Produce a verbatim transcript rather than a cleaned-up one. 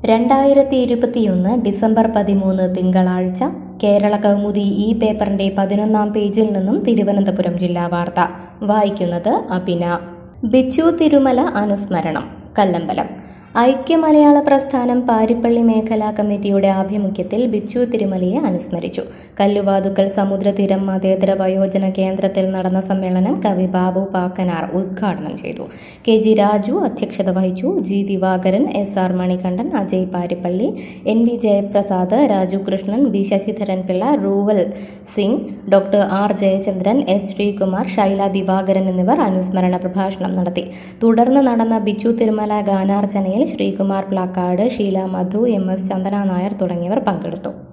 രണ്ടായിരത്തി ഇരുപത്തിയൊന്ന് ഡിസംബർ പതിമൂന്ന് തിങ്കളാഴ്ച കേരള കൗമുദി ഈ പേപ്പറിന്റെ പതിനൊന്നാം പേജിൽ നിന്നും തിരുവനന്തപുരം ജില്ലാ വാർത്ത വായിക്കുന്നത് അഭിന. ബിച്ചു തിരുമല അനുസ്മരണം കല്ലമ്പലം. ഐക്യ മലയാള പ്രസ്ഥാനം പാരിപ്പള്ളി മേഖലാ കമ്മിറ്റിയുടെ ആഭിമുഖ്യത്തിൽ ബിച്ചു തിരുമലയെ അനുസ്മരിച്ചു. കല്ലുവാതുക്കൽ സമുദ്രതീരം മതേതര വയോജന കേന്ദ്രത്തിൽ നടന്ന സമ്മേളനം കവി ബാബു പാക്കനാർ ഉദ്ഘാടനം ചെയ്തു. കെ ജി രാജു അധ്യക്ഷത വഹിച്ചു. G Divakaran, S R Manikandan, Ajay Parippally, N V Jayaprasad, Raju Krishnan, B Sasidharan Pillai, Ruval Singh, doctor R Jayachandran, S Sreekumar, Shaila Divakaran എന്നിവർ അനുസ്മരണ പ്രഭാഷണം നടത്തി. തുടർന്ന് നടന്ന ബിച്ചു തിരുമല ഗാനാർച്ചനയിൽ ശ്രീകുമാർ പ്ലാക്കാട്, ഷീല മധു, എം എസ് ചന്ദന നായർ തുടങ്ങിയവർ പങ്കെടുത്തു.